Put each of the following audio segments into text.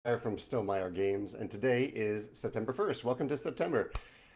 From Stonemaier Games, and today is September 1st. Welcome to September.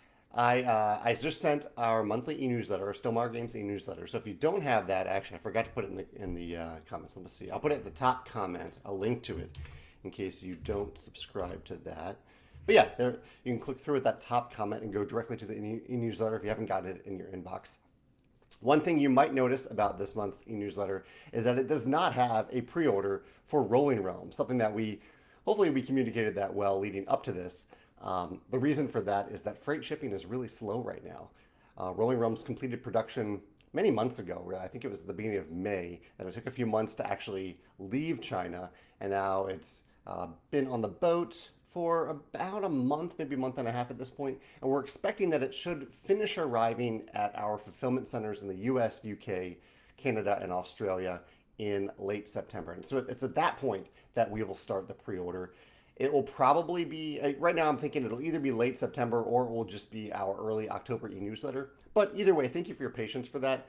I just sent our monthly e-newsletter, our Stonemaier Games e-newsletter. So if you don't have that, actually, I forgot to put it in the comments. Let me see. I'll put it at the top comment, a link to it, in case you don't subscribe to that. But yeah, there you can click through at that top comment and go directly to the e-newsletter if you haven't gotten it in your inbox. One thing you might notice about this month's e-newsletter is that it does not have a pre-order for Rolling Realms, something that hopefully we communicated that well leading up to this. The reason for that is that freight shipping is really slow right now. Rolling Realms completed production many months ago. I think it was the beginning of May, and it took a few months to actually leave China, and now it's been on the boat for about a month, maybe a month and a half at this point, and we're expecting that it should finish arriving at our fulfillment centers in the US, UK, Canada, and Australia in late September. And so it's at that point that we will start the pre-order. It will probably be, right now I'm thinking it'll either be late September or it will just be our early October e-newsletter. But either way, thank you for your patience for that.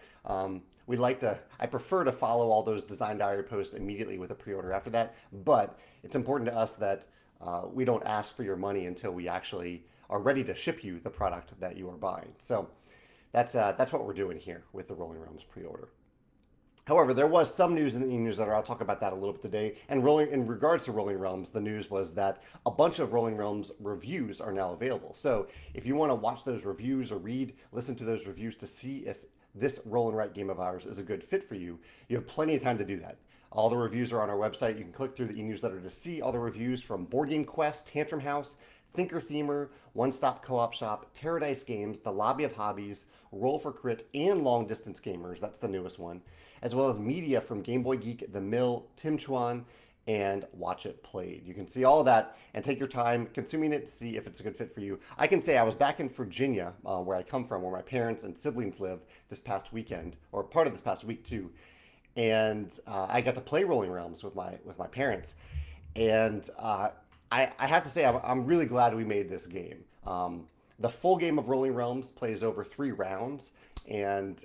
I prefer to follow all those design diary posts immediately with a pre-order after that. But it's important to us that we don't ask for your money until we actually are ready to ship you the product that you are buying. So that's what we're doing here with the Rolling Realms pre-order. However, there was some news in the e-newsletter. I'll talk about that a little bit today. And in regards to Rolling Realms, the news was that a bunch of Rolling Realms reviews are now available. So if you want to watch those reviews or listen to those reviews to see if this roll and write game of ours is a good fit for you, you have plenty of time to do that. All the reviews are on our website. You can click through the e-newsletter to see all the reviews from Board Game Quest, Tantrum House, Thinker Themer, One Stop Co-op Shop, Paradise Games, The Lobby of Hobbies, Roll for Crit, and Long Distance Gamers. That's the newest one, as well as media from Game Boy Geek, The Mill, Tim Chuan, and Watch It Played. You can see all of that and take your time consuming it to see if it's a good fit for you. I can say I was back in Virginia, where I come from, where my parents and siblings live this past weekend, or part of this past week too, and I got to play Rolling Realms with my parents, and I have to say I'm really glad we made this game. The full game of Rolling Realms plays over 3 rounds, and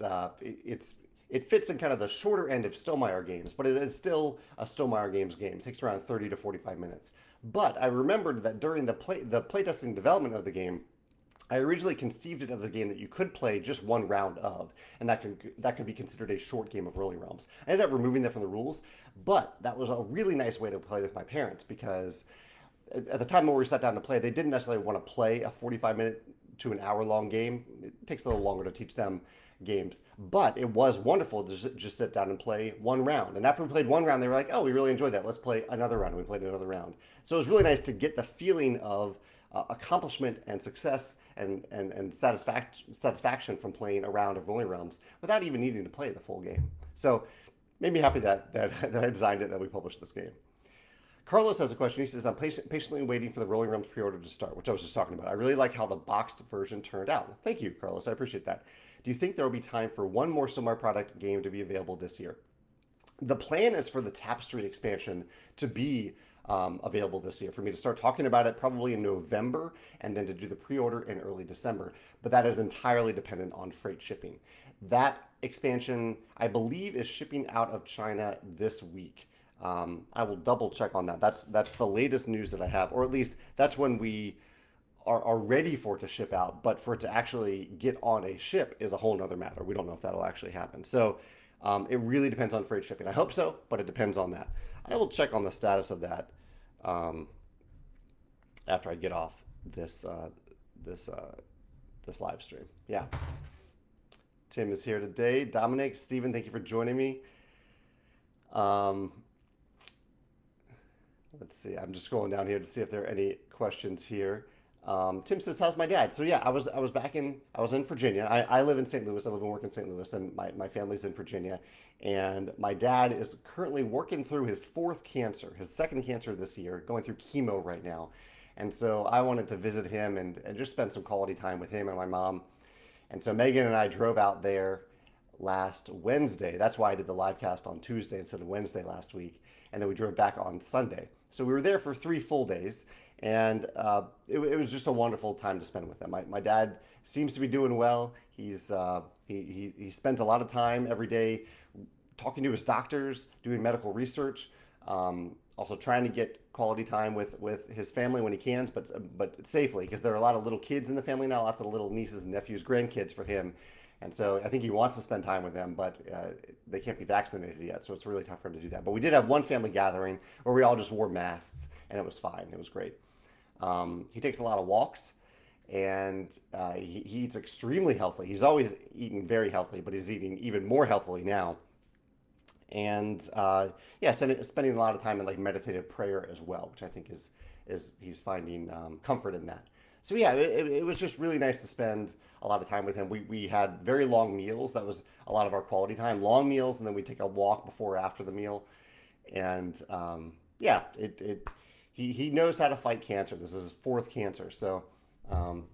it fits in kind of the shorter end of Stonemaier games, but it is still a Stonemaier Games game. It takes around 30 to 45 minutes. But I remembered that during the playtesting development of the game, I originally conceived it of a game that you could play just 1 round of, and that could be considered a short game of Rolling Realms. I ended up removing that from the rules, but that was a really nice way to play with my parents because at the time when we sat down to play, they didn't necessarily want to play a 45-minute to an hour long game. It takes a little longer to teach them games, but it was wonderful to just sit down and play 1 round. And after we played 1 round, they were like, "Oh, we really enjoyed that. Let's play another round." And we played another round. So it was really nice to get the feeling of accomplishment and success and satisfaction from playing a round of Rolling Realms without even needing to play the full game. So made me happy that I designed it, that we published this game. Carlos has a question. He says, I'm patiently waiting for the Rolling Realms pre-order to start, which I was just talking about. I really like how the boxed version turned out. Thank you, Carlos. I appreciate that. Do you think there will be time for one more Stonemaier product game to be available this year? The plan is for the Tapestry expansion to be available this year, for me to start talking about it probably in November and then to do the pre-order in early December. But that is entirely dependent on freight shipping. That expansion, I believe, is shipping out of China this week. I will double check on that. That's the latest news that I have, or at least that's when we are ready for it to ship out. But for it to actually get on a ship is a whole nother matter. We don't know if that'll actually happen. So it really depends on freight shipping. I hope so, but it depends on that. I will check on the status of that after I get off this this live stream. Yeah, Tim is here today. Dominic, Stephen, thank you for joining me. Um, let's see. I'm just scrolling down here to see if there are any questions here. Tim says, "How's my dad?" So yeah, I was in Virginia. I live in St. Louis. I live and work in St. Louis, and my family's in Virginia. And my dad is currently working through his second cancer this year, going through chemo right now. And so I wanted to visit him and just spend some quality time with him and my mom. And so Megan and I drove out there last Wednesday. That's why I did the live cast on Tuesday instead of Wednesday last week. And then we drove back on Sunday. So we were there for 3 full days. And it was just a wonderful time to spend with them. My dad seems to be doing well. He spends a lot of time every day talking to his doctors, doing medical research. Also trying to get quality time with his family when he can, but safely, because there are a lot of little kids in the family now, lots of little nieces and nephews, grandkids for him, and so I think he wants to spend time with them, but they can't be vaccinated yet, so it's really tough for him to do that. But we did have one family gathering where we all just wore masks, and it was fine. It was great. He takes a lot of walks, and he eats extremely healthy. He's always eaten very healthy, but he's eating even more healthily now. And yeah, spending a lot of time in like meditative prayer as well, which I think is he's finding comfort in that. So yeah, it was just really nice to spend a lot of time with him. We had very long meals. That was a lot of our quality time. Long meals, and then we take a walk before or after the meal. And yeah, he knows how to fight cancer. This is his fourth cancer, so um,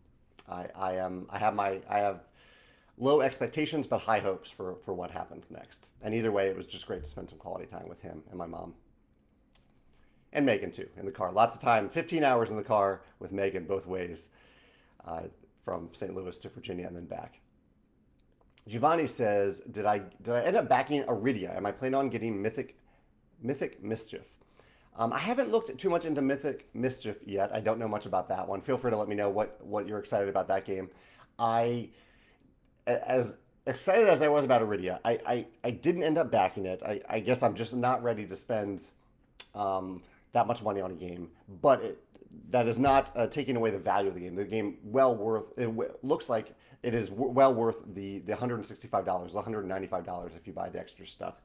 I have low expectations but high hopes for what happens next. And either way, it was just great to spend some quality time with him and my mom and Megan too in the car. Lots of time, 15 hours in the car with Megan both ways, from St. Louis to Virginia and then back. Giovanni says, did I end up backing Iridia? Am I planning on getting Mythic Mischief? I haven't looked too much into Mythic Mischief yet. I don't know much about that one. Feel free to let me know what you're excited about that game. I as excited as I was about Iridia, I didn't end up backing it. I guess I'm just not ready to spend that much money on a game, but that is not taking away the value of the game. The game looks like it is well worth the $165, $195 if you buy the extra stuff.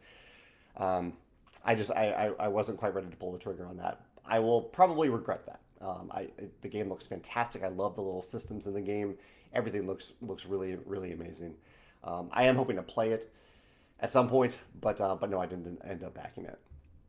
I wasn't quite ready to pull the trigger on that. I will probably regret that. The game looks fantastic. I love the little systems in the game. Everything looks really really amazing. I am hoping to play it at some point, but no, I didn't end up backing it.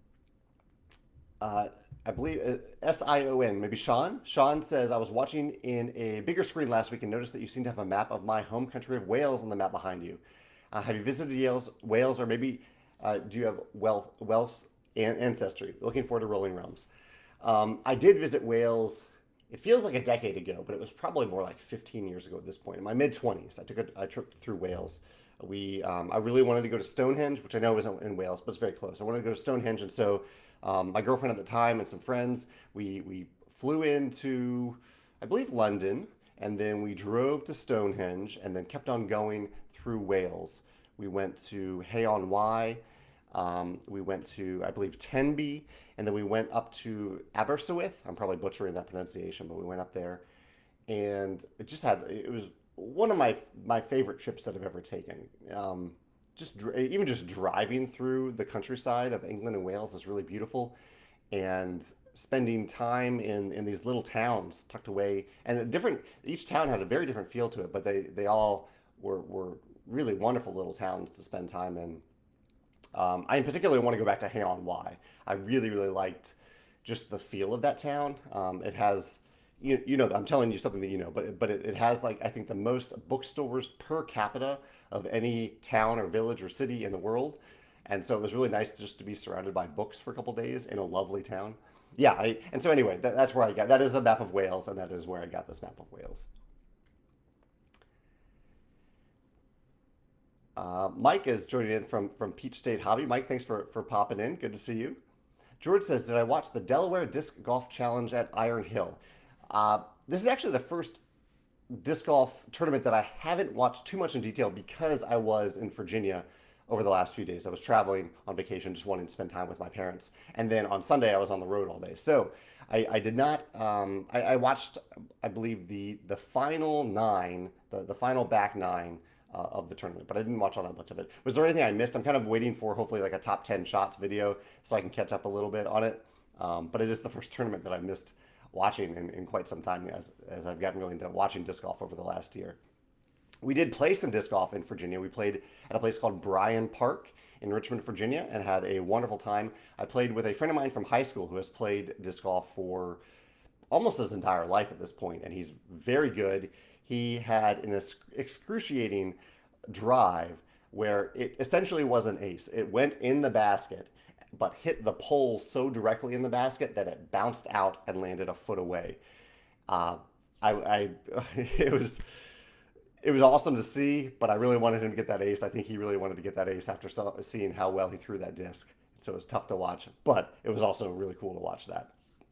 I believe Sion, maybe Sean. Sean says, I was watching in a bigger screen last week and noticed that you seem to have a map of my home country of Wales on the map behind you. Have you visited Wales, or maybe do you have Welsh ancestry? Looking forward to Rolling Realms. I did visit Wales. It feels like a decade ago, but it was probably more like 15 years ago at this point. In my mid 20s, I took a trip through Wales. I really wanted to go to Stonehenge, which I know isn't in Wales, but it's very close. I wanted to go to Stonehenge, and so my girlfriend at the time and some friends, we flew into, I believe, London, and then we drove to Stonehenge, and then kept on going through Wales. We went to Hay on Wye. We went to, I believe, Tenby, and then we went up to Aberystwyth. I'm probably butchering that pronunciation, but we went up there, and it was one of my favorite trips that I've ever taken. Even just driving through the countryside of England and Wales is really beautiful, and spending time in these little towns tucked away, and each town had a very different feel to it, but they all were really wonderful little towns to spend time in. I in particular want to go back to Hay on Wye. I really, really liked just the feel of that town. It has, I'm telling you something that you know, but it has, like, I think the most bookstores per capita of any town or village or city in the world. And so it was really nice just to be surrounded by books for a couple days in a lovely town. Yeah, and so anyway, that's where that is a map of Wales, and that is where I got this map of Wales. Mike is joining in from Peach State Hobby. Mike, thanks for popping in. Good to see you. George says, did I watch the Delaware Disc Golf Challenge at Iron Hill? This is actually the first disc golf tournament that I haven't watched too much in detail because I was in Virginia over the last few days. I was traveling on vacation, just wanting to spend time with my parents. And then on Sunday, I was on the road all day. So I did not, I watched, I believe, the final nine, the final back nine of the tournament, but I didn't watch all that much of it. Was there anything I missed? I'm kind of waiting for hopefully like a top 10 shots video so I can catch up a little bit on it. But it is the first tournament that I missed watching in quite some time as I've gotten really into watching disc golf over the last year. We did play some disc golf in Virginia. We played at a place called Bryan Park in Richmond, Virginia, and had a wonderful time. I played with a friend of mine from high school who has played disc golf for almost his entire life at this point, and he's very good. He had an excruciating drive where it essentially was an ace. It went in the basket, but hit the pole so directly in the basket that it bounced out and landed a foot away. It was awesome to see, but I really wanted him to get that ace. I think he really wanted to get that ace after seeing how well he threw that disc. so it was tough to watch. But it was also really cool to watch that.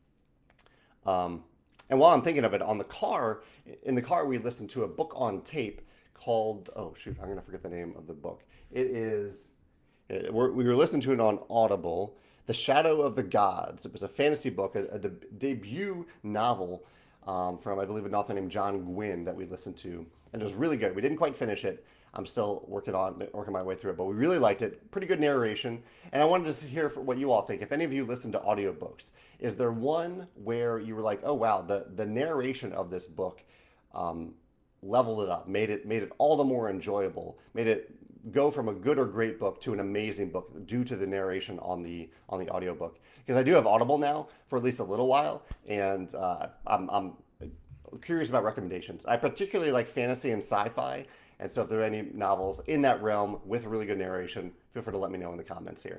And while I'm thinking of it, in the car, we listened to a book on tape called, oh shoot, I'm going to forget the name of the book. It is, we were listening to it on Audible, The Shadow of the Gods. It was a fantasy book, a debut novel from, I believe, an author named John Gwynne that we listened to. And it was really good. We didn't quite finish it. I'm still working my way through it, but we really liked it. Pretty good narration. And I wanted to hear what you all think. If any of you listen to audiobooks, is there one where you were like, oh wow, the narration of this book leveled it up, made it all the more enjoyable, made it go from a good or great book to an amazing book due to the narration on the audiobook? Because I do have Audible now for at least a little while, and I'm curious about recommendations. I particularly like fantasy and sci-fi, and so if there are any novels in that realm with really good narration, feel free to let me know in the comments here.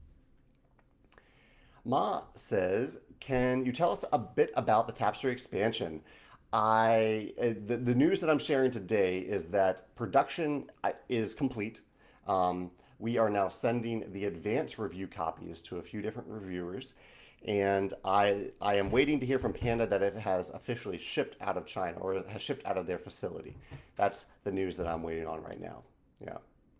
Ma says, can you tell us a bit about the Tapestry expansion? The news that I'm sharing today is that production is complete. We are now sending the advance review copies to a few different reviewers, and I am waiting to hear from Panda that it has officially shipped out of China, or it has shipped out of their facility. That's the news that I'm waiting on right now. Yeah.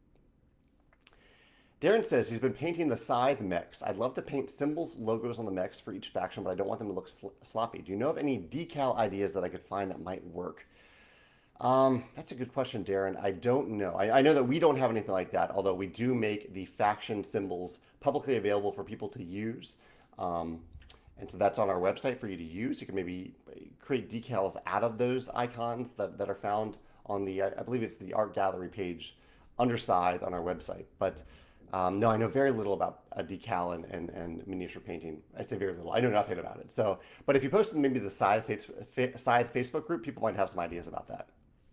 Darren says he's been painting the Scythe mechs. I'd love to paint symbols, logos on the mechs for each faction, but I don't want them to look sloppy. Do you know of any decal ideas that I could find that might work? That's a good question, Darren. I don't know. I know that we don't have anything like that, although we do make the faction symbols publicly available for people to use. And so that's on our website for you to use. You can maybe create decals out of those icons that are found on the, I believe it's the art gallery page under Scythe on our website. But no, I know very little about a decal and miniature painting. I'd say very little. I know nothing about it. So, but if you post maybe the Scythe Facebook group, people might have some ideas about that.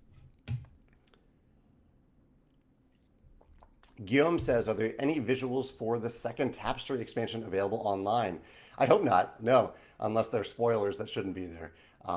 Guillaume says, are there any visuals for the second Tapestry expansion available online? I hope not, no, unless they're spoilers that shouldn't be there.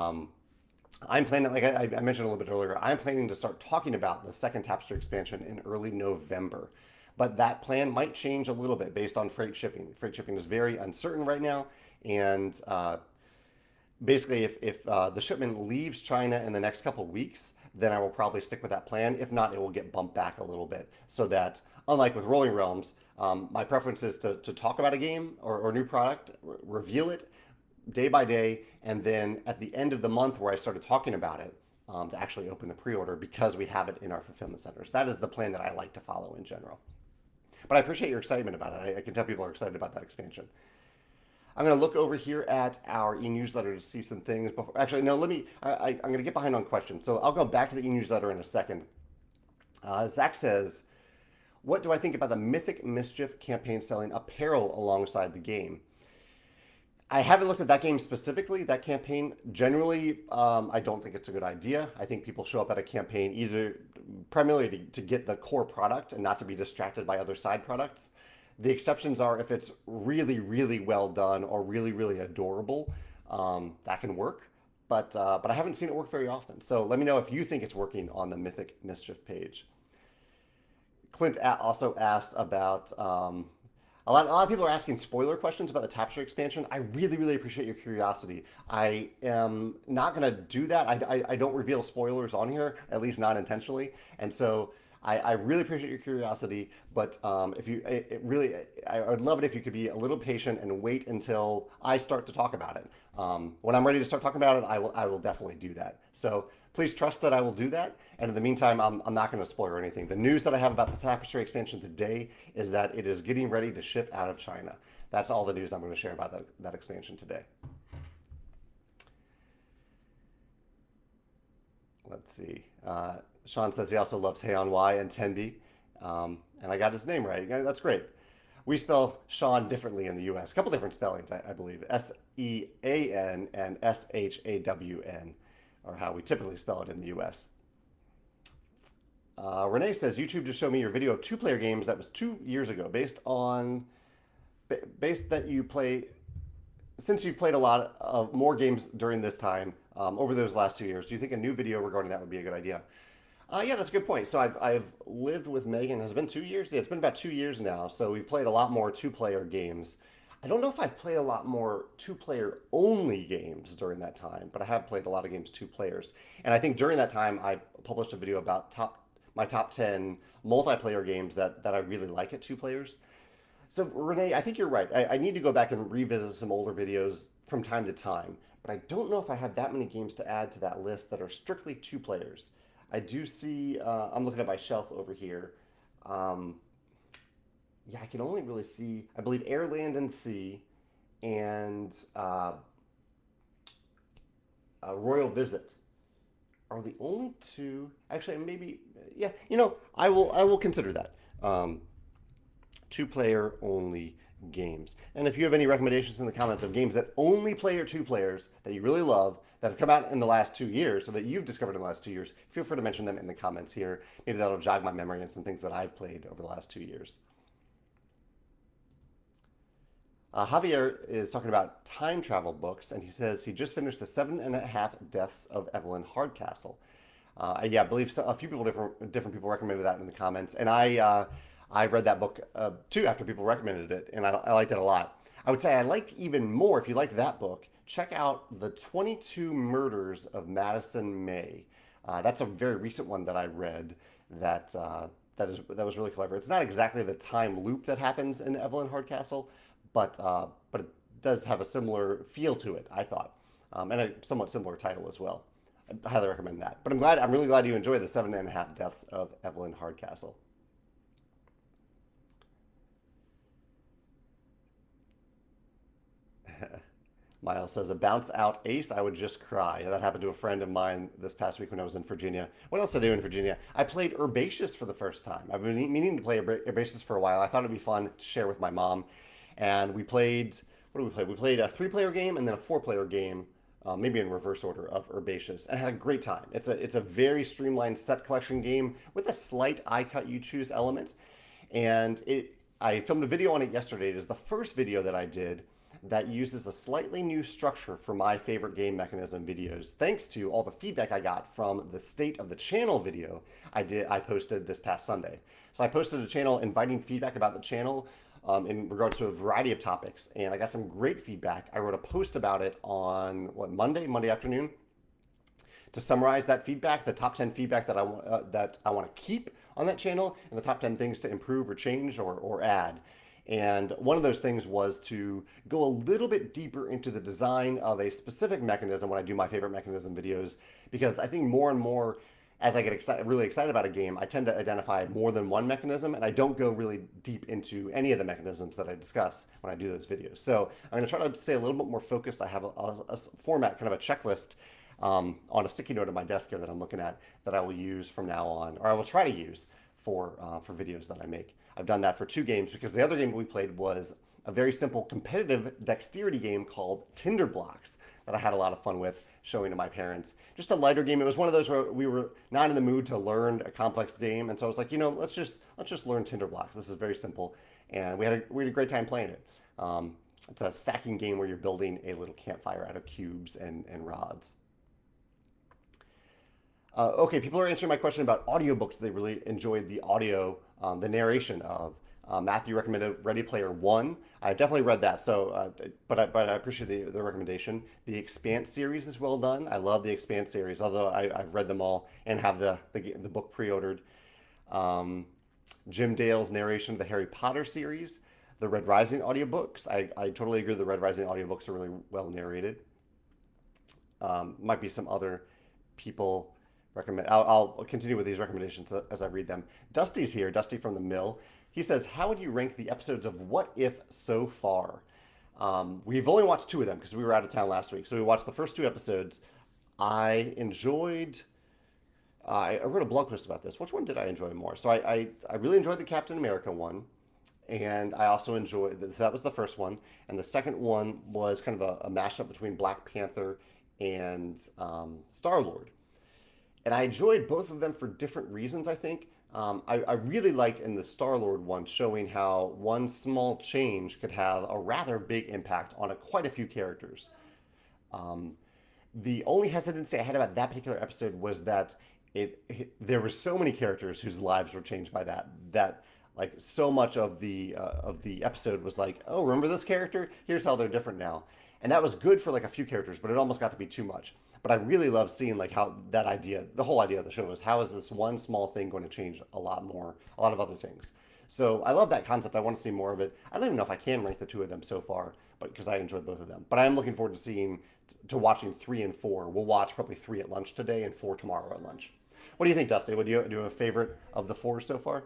I'm planning, like I mentioned a little bit earlier, I'm planning to start talking about the second Tapestry expansion in early November. But that plan might change a little bit based on freight shipping. Freight shipping is very uncertain right now, and basically if the shipment leaves China in the next couple weeks, then I will probably stick with that plan. If not, it will get bumped back a little bit, so that, unlike with Rolling Realms, my preference is to talk about a game or new product, reveal it day by day, and then at the end of the month where I started talking about it, to actually open the pre-order because we have it in our fulfillment centers. That is the plan that I like to follow in general. But I appreciate your excitement about it. I can tell people are excited about that expansion. I'm going to look over here at our e-newsletter to see some things. Before, actually, no, I'm going to get behind on questions. So I'll go back to the e-newsletter in a second. Zach says, what do I think about the Mythic Mischief campaign selling apparel alongside the game? I haven't looked at that game specifically, that campaign. Generally, I don't think it's a good idea. I think people show up at a campaign either primarily to get the core product and not to be distracted by other side products. The exceptions are if it's really, really well done or really, really adorable, that can work. But I haven't seen it work very often. So let me know if you think it's working on the Mythic Mischief page. Clint also asked about... A lot of people are asking spoiler questions about the Tapestry expansion. I really, really appreciate your curiosity. I am not going to do that. I don't reveal spoilers on here, at least not intentionally. And so I really appreciate your curiosity. But if you I would love it if you could be a little patient and wait until I start to talk about it. When I'm ready to start talking about it, I will definitely do that. So please trust that I will do that. And in the meantime, I'm not going to spoil anything. The news that I have about the Tapestry expansion today is that it is getting ready to ship out of China. That's all the news I'm going to share about that expansion today. Let's see. Sean says he also loves Heian Y and Tenby. And I got his name right. That's great. We spell Sean differently in the U.S. A couple different spellings, I believe. S-E-A-N and S-H-A-W-N are how we typically spell it in the U.S. Renee says, YouTube just showed me your video of two-player games that was 2 years ago, based that you play, since you've played a lot of more games during this time, over those last 2 years, do you think a new video regarding that would be a good idea? Yeah, that's a good point. So I've lived with Megan. Has it been 2 years? Yeah, it's been about 2 years now. So we've played a lot more two-player games. I don't know if I've played a lot more two-player only games during that time, but I have played a lot of games two players. And I think during that time, I published a video about my top 10 multiplayer games that I really like at two players. So Renee, I think you're right. I need to go back and revisit some older videos from time to time, but I don't know if I have that many games to add to that list that are strictly two players. I do see. I'm looking at my shelf over here. Um, yeah, I can only really see. I believe Air, Land, and Sea, and Royal Visit are the only two. Actually, maybe. Yeah, I will consider that. Two player only games. And if you have any recommendations in the comments of games that only play or two players that you really love that have come out in the last 2 years, so that you've discovered in the last 2 years, feel free to mention them in the comments here. Maybe that'll jog my memory and some things that I've played over the last 2 years. Javier is talking about time travel books, and he says he just finished the 7.5 Deaths of Evelyn Hardcastle. Yeah, I believe a few people, different people recommended that in the comments, and I read that book too after people recommended it, and I liked it a lot. I would say I liked even more, if you liked that book, check out The 22 Murders of Madison May. That's a very recent one that I read that was really clever. It's not exactly the time loop that happens in Evelyn Hardcastle, but it does have a similar feel to it, I thought, and a somewhat similar title as well. I highly recommend that. But I'm really glad you enjoyed the 7.5 Deaths of Evelyn Hardcastle. Miles says, a bounce out ace, I would just cry. That happened to a friend of mine this past week when I was in Virginia. What else did I do in Virginia? I played Herbaceous for the first time. I've been meaning to play Herbaceous for a while. I thought it'd be fun to share with my mom. And we played, what did we play? We played a three-player game and then a four-player game, maybe in reverse order, of Herbaceous, and had a great time. It's a very streamlined set collection game with a slight I cut you choose element. And I filmed a video on it yesterday. It is the first video that I did that uses a slightly new structure for my favorite game mechanism videos, thanks to all the feedback I got from the State of the Channel video I posted this past Sunday. So I posted a channel inviting feedback about the channel in regards to a variety of topics, and I got some great feedback. I wrote a post about it on Monday afternoon, to summarize that feedback, the top 10 feedback that I want to keep on that channel, and the top 10 things to improve or change or add. And one of those things was to go a little bit deeper into the design of a specific mechanism when I do my favorite mechanism videos, because I think more and more as I get really excited about a game, I tend to identify more than one mechanism, and I don't go really deep into any of the mechanisms that I discuss when I do those videos. So I'm going to try to stay a little bit more focused. I have a format, kind of a checklist on a sticky note at my desk here that I'm looking at that I will use from now on, or I will try to use for videos that I make. I've done that for two games because the other game we played was a very simple competitive dexterity game called Tinder Blocks that I had a lot of fun with showing to my parents. Just a lighter game. It was one of those where we were not in the mood to learn a complex game, and so I was like, let's just learn Tinder Blocks. This is very simple, and we had a great time playing it. It's a stacking game where you're building a little campfire out of cubes and rods. Okay, people are answering my question about audiobooks. They really enjoyed the audio, the narration of. Matthew recommended Ready Player One. I definitely read that, so but I appreciate the recommendation. The Expanse series is well done. I love the Expanse series, although I've read them all and have the book pre-ordered. Jim Dale's narration of the Harry Potter series, the Red Rising audiobooks. I totally agree. The Red Rising audiobooks are really well narrated. Might be some other people recommend. I'll continue with these recommendations as I read them. Dusty's here. Dusty from the Mill. He says, how would you rank the episodes of What If so far? We've only watched two of them because we were out of town last week. So we watched the first two episodes. I wrote a blog post about this. Which one did I enjoy more? So I really enjoyed the Captain America one. And I also enjoyed, that was the first one. And the second one was kind of a mashup between Black Panther and Star-Lord. And I enjoyed both of them for different reasons, I think. I really liked in the Star-Lord one showing how one small change could have a rather big impact on quite a few characters. The only hesitancy I had about that particular episode was that there were so many characters whose lives were changed by that like so much of the episode was like, oh, remember this character, here's how they're different now. And that was good for like a few characters, but it almost got to be too much. But I really love seeing like how that idea, the whole idea of the show was, how is this one small thing going to change a lot of other things. So I love that concept. I want to see more of it. I don't even know if I can rank the two of them so far, but because I enjoyed both of them. But I am looking forward to watching 3 and 4. We'll watch probably 3 at lunch today and 4 tomorrow at lunch. What do you think, Dusty? Do you have a favorite of the 4 so far?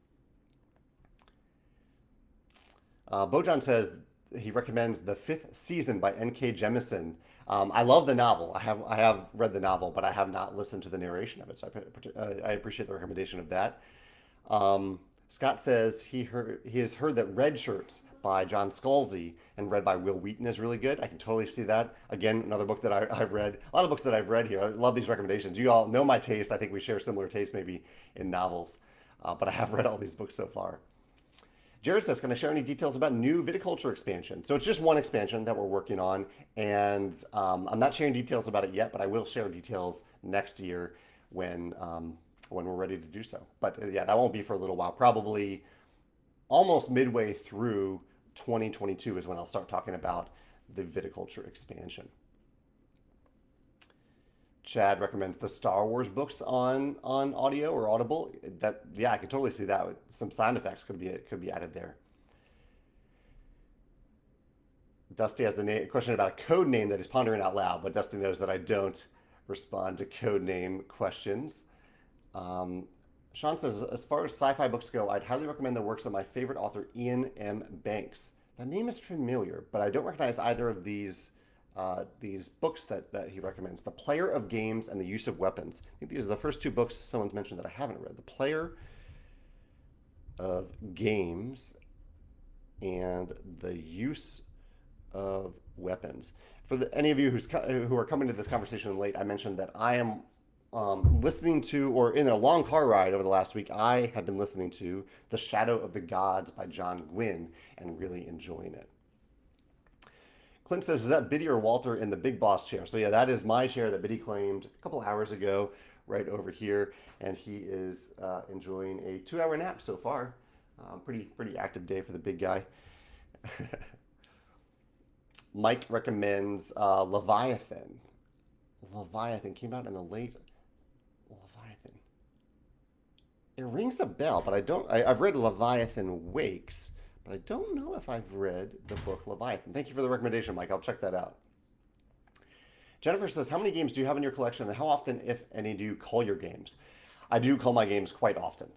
Bojan says he recommends the 5th Season by N.K. Jemisin. I love the novel. I have read the novel, but I have not listened to the narration of it. So I appreciate the recommendation of that. Scott says he has heard that Red Shirts by John Scalzi and read by Will Wheaton is really good. I can totally see that. Again, another book that I've read. A lot of books that I've read here. I love these recommendations. You all know my taste. I think we share similar tastes maybe in novels. But I have read all these books so far. Jared says, can I share any details about new viticulture expansion? So it's just one expansion that we're working on, and I'm not sharing details about it yet, but I will share details next year when we're ready to do so. But yeah, that won't be for a little while. Probably almost midway through 2022 is when I'll start talking about the viticulture expansion. Chad recommends the Star Wars books on audio or Audible. That, yeah, I can totally see that. Some sound effects could be added there. Dusty has a question about a code name that he's pondering out loud, but Dusty knows that I don't respond to code name questions. Sean says, as far as sci-fi books go, I'd highly recommend the works of my favorite author, Ian M. Banks. That name is familiar, but I don't recognize either of these books that he recommends. The Player of Games and the Use of Weapons. I think these are the first 2 books someone's mentioned that I haven't read. The Player of Games and the Use of Weapons. For any of you who are coming to this conversation late, I mentioned that I am listening to, or in a long car ride over the last week, I have been listening to The Shadow of the Gods by John Gwynne and really enjoying it. Clint says, is that Biddy or Walter in the Big Boss chair? So yeah, that is my chair that Biddy claimed a couple hours ago right over here. And he is enjoying a 2-hour nap so far. Pretty active day for the big guy. Mike recommends Leviathan. Leviathan came out in the late... Leviathan. It rings a bell, but I've read Leviathan Wakes, but I don't know if I've read the book Leviathan. Thank you for the recommendation, Mike. I'll check that out. Jennifer says, how many games do you have in your collection, and how often, if any, do you cull your games? I do cull my games quite often.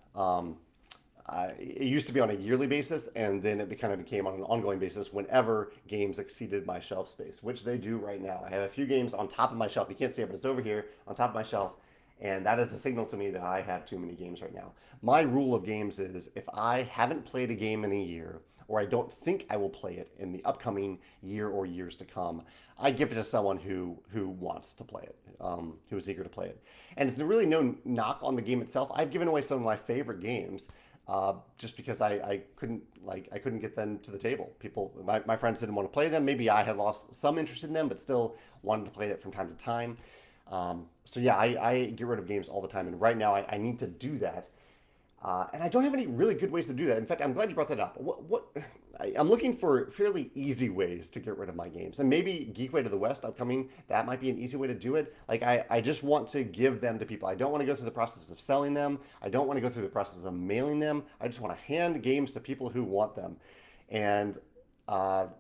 It used to be on a yearly basis, and then it kind of became on an ongoing basis whenever games exceeded my shelf space, which they do right now. I have a few games on top of my shelf. You can't see it, but it's over here on top of my shelf, and that is a signal to me that I have too many games right now. My rule of games is if I haven't played a game in a year, or I don't think I will play it in the upcoming year or years to come, I give it to someone who wants to play it, who is eager to play it. And it's really no knock on the game itself. I've given away some of my favorite games just because I couldn't get them to the table. My friends didn't want to play them. Maybe I had lost some interest in them, but still wanted to play it from time to time. So yeah, I get rid of games all the time, and right now I need to do that. And I don't have any really good ways to do that. In fact, I'm glad you brought that up. I'm looking for fairly easy ways to get rid of my games. And maybe Geekway to the West upcoming, that might be an easy way to do it. Like, I just want to give them to people. I don't want to go through the process of selling them. I don't want to go through the process of mailing them. I just want to hand games to people who want them. And yeah,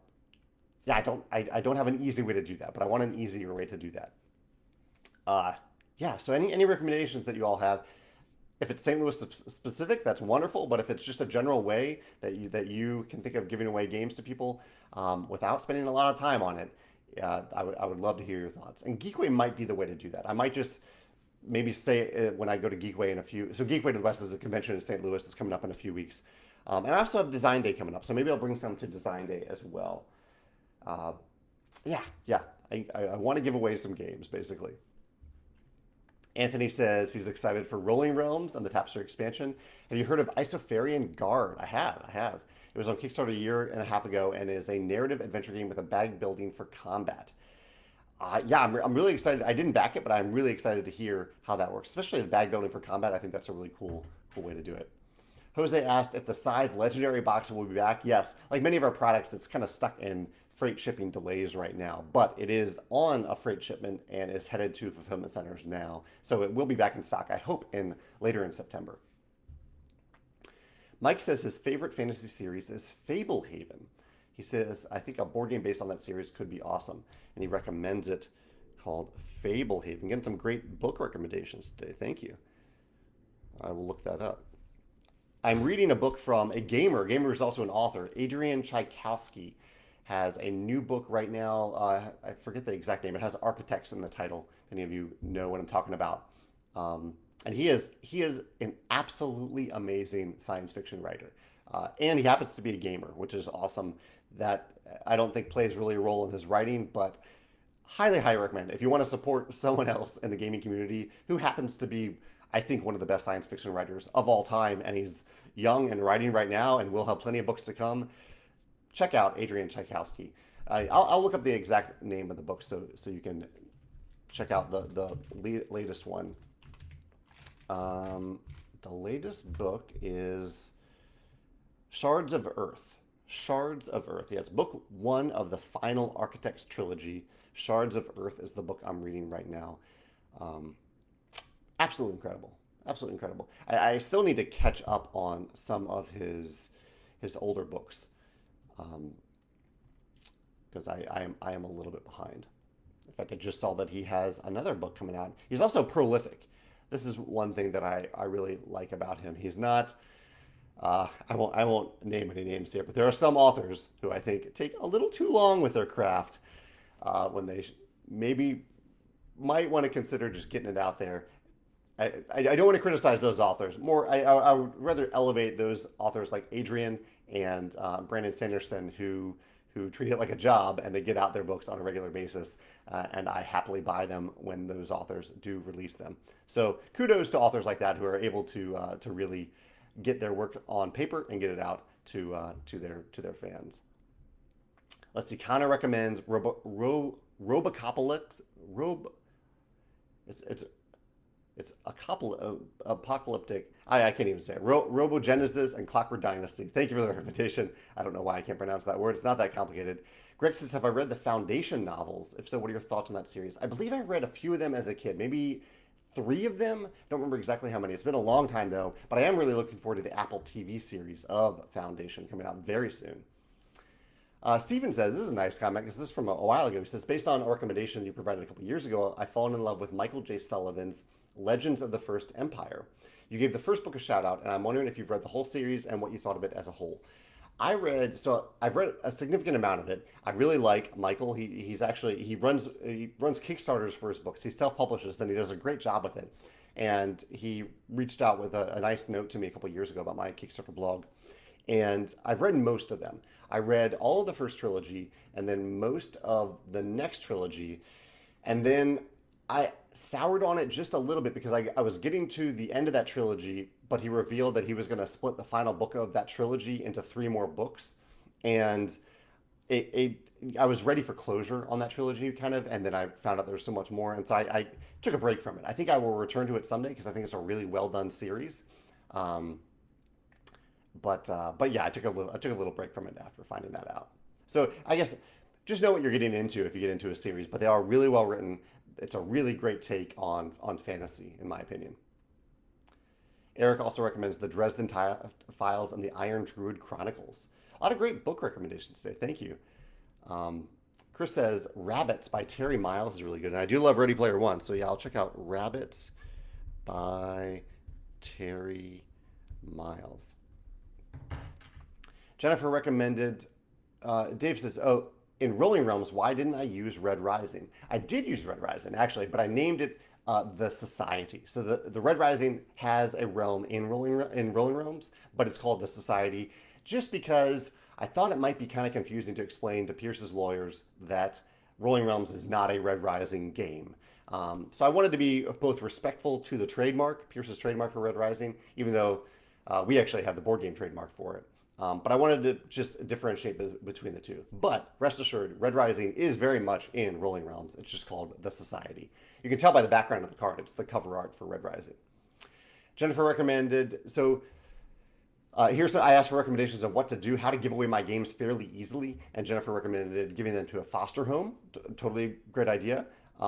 I don't have an easy way to do that, but I want an easier way to do that. Yeah, so any recommendations that you all have? If it's St. Louis specific, that's wonderful. But if it's just a general way that you can think of giving away games to people without spending a lot of time on it, I would love to hear your thoughts. And Geekway might be the way to do that. I might just maybe say it when I go to Geekway in a few. So Geekway to the West is a convention in St. Louis that's coming up in a few weeks, and I also have Design Day coming up. So maybe I'll bring some to Design Day as well. Yeah. I want to give away some games basically. Anthony says he's excited for Rolling Realms and the Tapestry expansion. Have you heard of Isofarian Guard? I have. It was on Kickstarter a year and a half ago and is a narrative adventure game with a bag building for combat. Yeah, I'm really excited. I didn't back it, but I'm really excited to hear how that works, especially the bag building for combat. I think that's a really cool way to do it. Jose asked if the Scythe Legendary Box will be back. Yes, like many of our products, it's kind of stuck in freight shipping delays right now, but it is on a freight shipment and is headed to fulfillment centers now. So it will be back in stock, I hope, in later in September. Mike says his favorite fantasy series is Fablehaven. He says, I think a board game based on that series could be awesome. And he recommends it called Fablehaven. Getting some great book recommendations today. Thank you. I will look that up. I'm reading a book from a gamer. A gamer is also an author. Adrian Tchaikovsky has a new book right now. I forget the exact name. It has architects in the title. If any of you know what I'm talking about. And he is an absolutely amazing science fiction writer. And he happens to be a gamer, which is awesome. That I don't think plays really a role in his writing, but highly recommend. If you want to support someone else in the gaming community who happens to be, I think, one of the best science fiction writers of all time, and he's young and writing right now and will have plenty of books to come, check out Adrian Tchaikovsky. I'll look up the exact name of the book so you can check out the latest one. The latest book is Shards of Earth. Shards of Earth. Yeah, it's book one of the final Architects trilogy. Shards of Earth is the book I'm reading right now. Absolutely incredible. Absolutely incredible. I still need to catch up on some of his older books because I am a little bit behind. In fact, I just saw that he has another book coming out. He's also prolific. This is one thing that I really like about him. He's not. I won't name any names here, but there are some authors who I think take a little too long with their craft when they maybe might want to consider just getting it out there. I don't want to criticize those authors. I would rather elevate those authors like Adrian and Brandon Sanderson who treat it like a job and they get out their books on a regular basis. And I happily buy them when those authors do release them. So kudos to authors like that who are able to really get their work on paper and get it out to their fans. Let's see. Connor recommends Robocapolypse. It's a couple of apocalyptic. I can't even say it. Robogenesis and Clockwork Dynasty. Thank you for the recommendation. I don't know why I can't pronounce that word. It's not that complicated. Greg says, have I read the Foundation novels? If so, what are your thoughts on that series? I believe I read a few of them as a kid. Maybe 3 of them. Don't remember exactly how many. It's been a long time though. But I am really looking forward to the Apple TV series of Foundation coming out very soon. Steven says, this is a nice comment because this is from a while ago. He says, based on a recommendation you provided a couple years ago, I've fallen in love with Michael J. Sullivan's Legends of the First Empire. You gave the first book a shout out, and I'm wondering if you've read the whole series and what you thought of it as a whole. I've read a significant amount of it. I really like Michael. He runs Kickstarters for his books. He self-publishes and he does a great job with it. And he reached out with a nice note to me a couple years ago about my Kickstarter blog. And I've read most of them. I read all of the first trilogy and then most of the next trilogy. And then I soured on it just a little bit because I was getting to the end of that trilogy, but he revealed that he was going to split the final book of that trilogy into 3 more books. And I was ready for closure on that trilogy kind of, and then I found out there was so much more. And so I took a break from it. I think I will return to it someday because I think it's a really well done series. But yeah, I took a little break from it after finding that out. So I guess just know what you're getting into if you get into a series, but they are really well written. It's a really great take on fantasy, in my opinion. Eric also recommends the Dresden Files and the Iron Druid Chronicles. A lot of great book recommendations today. Thank you. Chris says Rabbits by Terry Miles is really good. And I do love Ready Player One. So yeah, I'll check out Rabbits by Terry Miles. Jennifer recommended, Dave says, oh, in Rolling Realms, why didn't I use Red Rising? I did use Red Rising, actually, but I named it the Society. So the Red Rising has a realm in Rolling Realms, but it's called the Society, just because I thought it might be kind of confusing to explain to Pierce's lawyers that Rolling Realms is not a Red Rising game. So I wanted to be both respectful to the trademark, Pierce's trademark for Red Rising, even though we actually have the board game trademark for it. But I wanted to just differentiate between the two. But rest assured, Red Rising is very much in Rolling Realms. It's just called The Society. You can tell by the background of the card. It's the cover art for Red Rising. Jennifer recommended, I asked for recommendations of what to do, how to give away my games fairly easily, and Jennifer recommended giving them to a foster home. Totally great idea.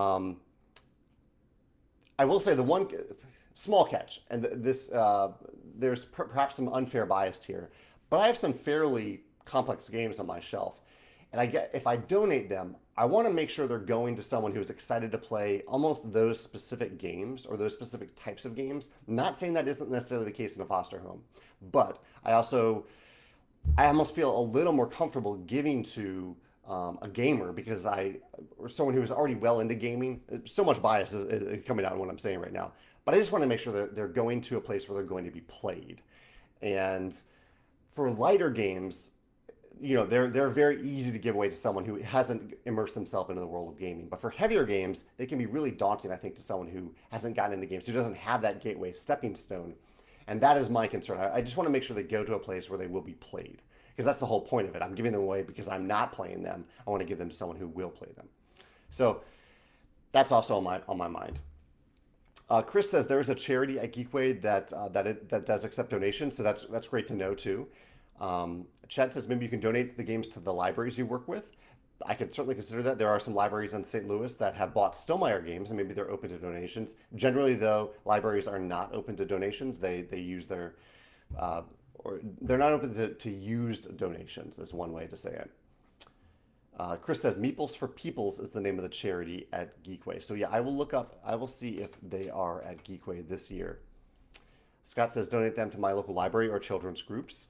I will say the one small catch, and there's perhaps some unfair bias here, but I have some fairly complex games on my shelf, and if I donate them, I want to make sure they're going to someone who's excited to play almost those specific games or those specific types of games. I'm not saying that isn't necessarily the case in a foster home, but I almost feel a little more comfortable giving to a gamer or someone who is already well into gaming. So much bias is coming out in what I'm saying right now, but I just want to make sure that they're going to a place where they're going to be played. And for lighter games, they're very easy to give away to someone who hasn't immersed themselves into the world of gaming. But for heavier games, they can be really daunting, I think, to someone who hasn't gotten into games, who doesn't have that gateway stepping stone. And that is my concern. I just want to make sure they go to a place where they will be played, because that's the whole point of it. I'm giving them away because I'm not playing them. I want to give them to someone who will play them. So that's also on my mind. Chris says there is a charity at Geekway that does accept donations, so that's great to know too. Chad says maybe you can donate the games to the libraries you work with. I could certainly consider that. There are some libraries in St. Louis that have bought Stonemaier games, and maybe they're open to donations. Generally, though, libraries are not open to donations. They use their, or they're not open to used donations, is one way to say it. Chris says Meeples for Peoples is the name of the charity at Geekway. So yeah, I will see if they are at Geekway this year. Scott says donate them to my local library or children's groups.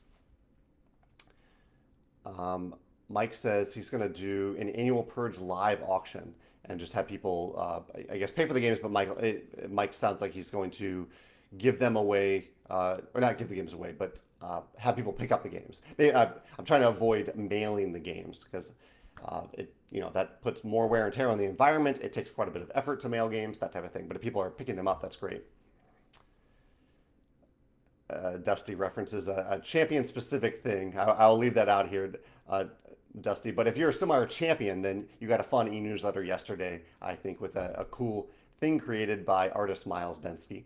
Mike says he's going to do an annual Purge live auction and just have people, I guess, pay for the games. But Mike sounds like he's going to give them away, or not give the games away, but have people pick up the games. I'm trying to avoid mailing the games because that puts more wear and tear on the environment. It takes quite a bit of effort to mail games, that type of thing. But if people are picking them up, that's great. Dusty references a champion-specific thing. I'll leave that out here, Dusty. But if you're a Stonemaier champion, then you got a fun e-newsletter yesterday, I think, with a cool thing created by artist Miles Bensky.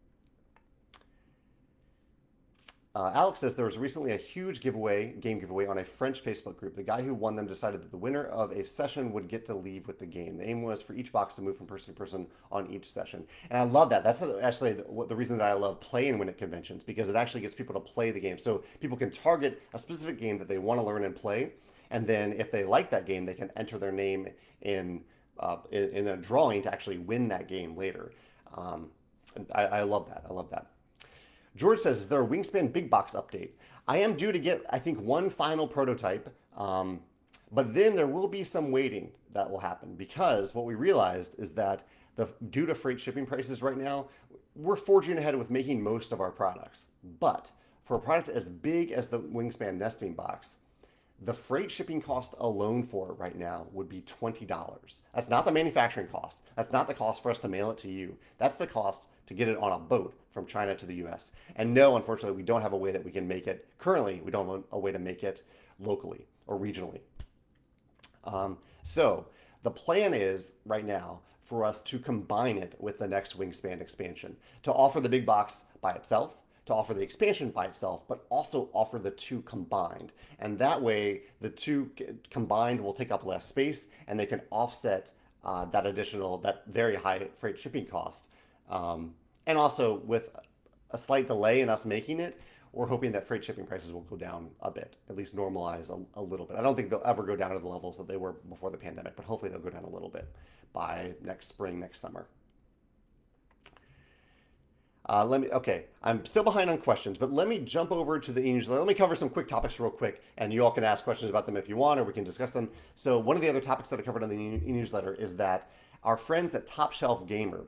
Alex says there was recently a huge game giveaway on a French Facebook group. The guy who won them decided that the winner of a session would get to leave with the game. The aim was for each box to move from person to person on each session. And I love that. That's actually the reason that I love playing Win at conventions, because it actually gets people to play the game. So people can target a specific game that they want to learn and play. And then if they like that game, they can enter their name in a drawing to actually win that game later. I love that. I love that. George says, is there a Wingspan big box update? I am due to get, I think, one final prototype, but then there will be some waiting that will happen, because what we realized is that due to freight shipping prices right now, we're forging ahead with making most of our products. But for a product as big as the Wingspan nesting box, the freight shipping cost alone for it right now would be $20. That's not the manufacturing cost. That's not the cost for us to mail it to you. That's the cost to get it on a boat from China to the US. And no, unfortunately, we don't have a way that we can make it. Currently, we don't have a way to make it locally or regionally. So the plan is right now for us to combine it with the next Wingspan expansion, to offer the big box by itself, to offer the expansion by itself, but also offer the two combined. And that way, the two combined will take up less space, and they can offset that very high freight shipping cost. And also, with a slight delay in us making it, we're hoping that freight shipping prices will go down a bit, at least normalize a little bit. I don't think they'll ever go down to the levels that they were before the pandemic, but hopefully they'll go down a little bit by next spring, next summer. I'm still behind on questions, but let me jump over to the e-newsletter. Let me cover some quick topics real quick, and you all can ask questions about them if you want, or we can discuss them. So one of the other topics that I covered on the e-newsletter is that our friends at Top Shelf Gamer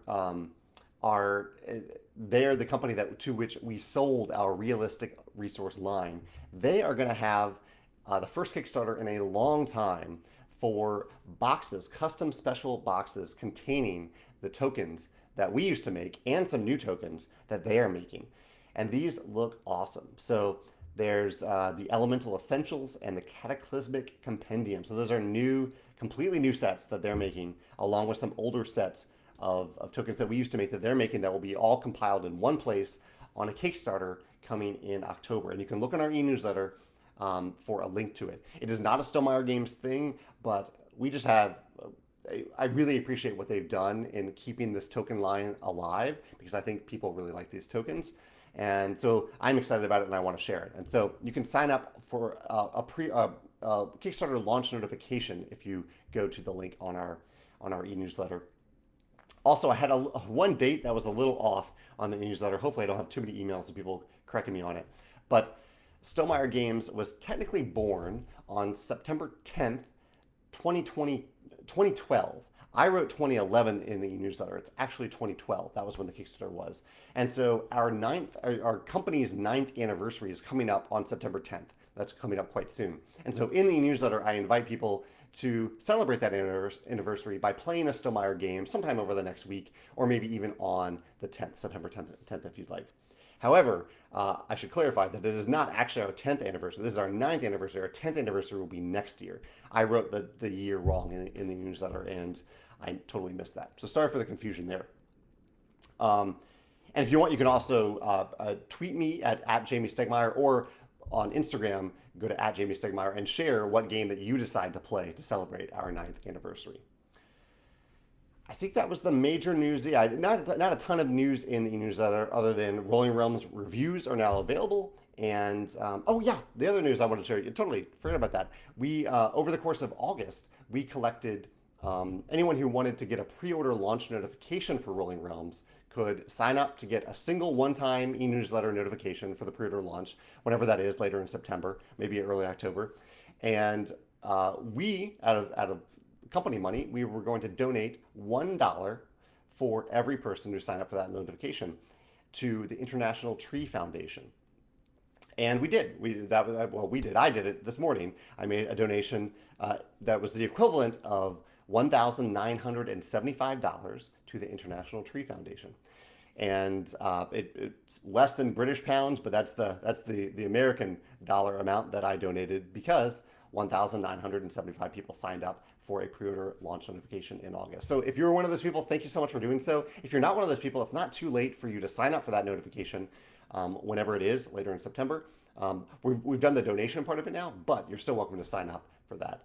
they're the company to which we sold our Realistic Resource line. They are going to have the first Kickstarter in a long time for boxes, custom special boxes containing the tokens that we used to make and some new tokens that they are making. And these look awesome. So There's the Elemental Essentials and the Cataclysmic Compendium. So those are new, completely new sets that they're making, along with some older sets of tokens that we used to make that they're making that will be all compiled in one place on a Kickstarter coming in October. And you can look in our e-newsletter for a link to it. It is not a Stonemaier Games thing, but we just have I really appreciate what they've done in keeping this token line alive because I think people really like these tokens. And so I'm excited about it and I want to share it. And so you can sign up for a Kickstarter launch notification if you go to the link on our e-newsletter. Also, I had one date that was a little off on the newsletter. Hopefully, I don't have too many emails of people correcting me on it. But Stonemaier Games was technically born on September 10th, 2012. I wrote 2011 in the newsletter. It's actually 2012. That was when the Kickstarter was. And so our company's ninth anniversary is coming up on September 10th. That's coming up quite soon. And so in the newsletter, I invite people to celebrate that anniversary by playing a Stonemaier game sometime over the next week, or maybe even on the 10th, September 10th if you'd like. However, I should clarify that it is not actually our 10th anniversary. This is our 9th anniversary. Our 10th anniversary will be next year. I wrote the year wrong in the newsletter, and I totally missed that. So sorry for the confusion there. And if you want, you can also tweet me at Jamie Stegmaier, or on Instagram, go to @Jamie Stegmaier and share what game that you decide to play to celebrate our 9th anniversary. I think that was the major news. Yeah, not a ton of news in the newsletter other than Rolling Realms reviews are now available. And oh yeah, the other news I wanted to share, you totally forgot about that. We over the course of August, we collected anyone who wanted to get a pre-order launch notification for Rolling Realms could sign up to get a single one-time e-newsletter notification for the pre-order launch, whenever that is, later in September, maybe early October. And we, out of company money, we were going to donate $1 for every person who signed up for that notification to the International Tree Foundation. And we did. We did. I did it this morning. I made a donation that was the equivalent of $1,975 to the International Tree Foundation. And it's less than British pounds, but that's the American dollar amount that I donated because 1,975 people signed up for a pre-order launch notification in August. So if you're one of those people, thank you so much for doing so. If you're not one of those people, it's not too late for you to sign up for that notification whenever it is, later in September. We've done the donation part of it now, but you're still welcome to sign up for that.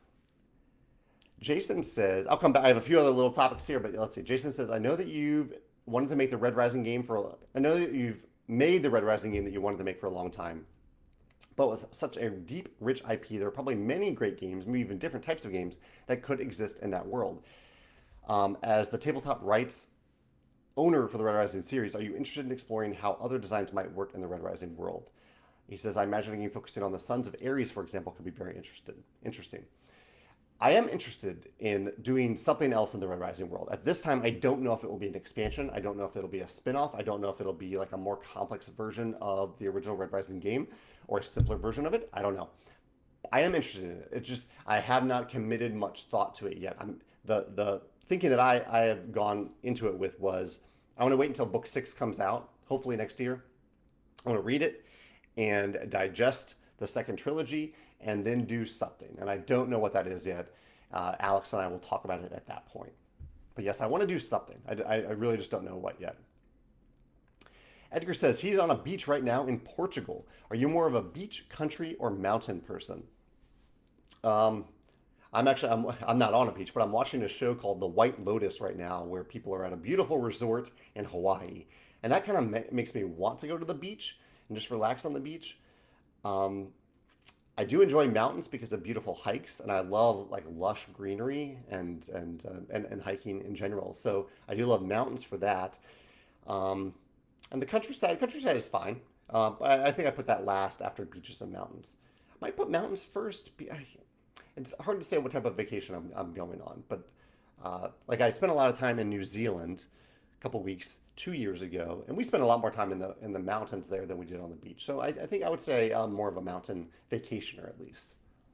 Jason says, I'll come back. I have a few other little topics here, but let's see. Jason says, I know that you've wanted to make the Red Rising game I know that you've made the Red Rising game that you wanted to make for a long time. But with such a deep, rich IP, there are probably many great games, maybe even different types of games that could exist in that world. As the tabletop rights owner for the Red Rising series, are you interested in exploring how other designs might work in the Red Rising world? He says, I imagine a game focusing on the Sons of Ares, for example, could be very interesting. I am interested in doing something else in the Red Rising world. At this time, I don't know if it will be an expansion. I don't know if it'll be a spin-off. I don't know if it'll be like a more complex version of the original Red Rising game or a simpler version of it. I don't know. I am interested in it. It's just I have not committed much thought to it yet. The thinking that I have gone into it with was I want to wait until book 6 comes out, hopefully next year. I want to read it and digest the second trilogy and then do something. And I don't know what that is yet. Alex and I will talk about it at that point. But yes, I want to do something. I really just don't know what yet. Edgar says he's on a beach right now in Portugal. Are you more of a beach, country, or mountain person? I'm not on a beach, but I'm watching a show called The White Lotus right now, where people are at a beautiful resort in Hawaii, and that kind of makes me want to go to the beach and just relax on the beach. I do enjoy mountains because of beautiful hikes, and I love like lush greenery and hiking in general. So I do love mountains for that. And the countryside is fine. But I think I put that last after beaches and mountains. I might put mountains first. It's hard to say what type of vacation I'm going on, but like I spent a lot of time in New Zealand a couple weeks 2 years ago, and we spent a lot more time in the mountains there than we did on the beach. So I think I would say I'm more of a mountain vacationer at least.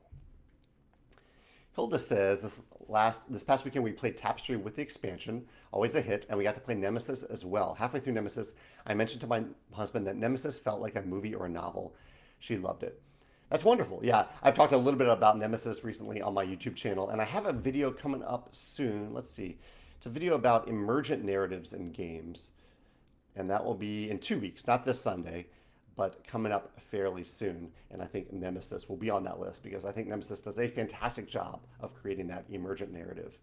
Hilda says this past weekend we played Tapestry with the expansion, always a hit, and we got to play Nemesis as well. Halfway through Nemesis, I mentioned to my husband that Nemesis felt like a movie or a novel. She loved it. That's wonderful. Yeah, I've talked a little bit about Nemesis recently on my YouTube channel, and I have a video coming up soon. Let's see. It's a video about emergent narratives in games, and that will be in 2 weeks, not this Sunday, but coming up fairly soon. And I think Nemesis will be on that list because I think Nemesis does a fantastic job of creating that emergent narrative.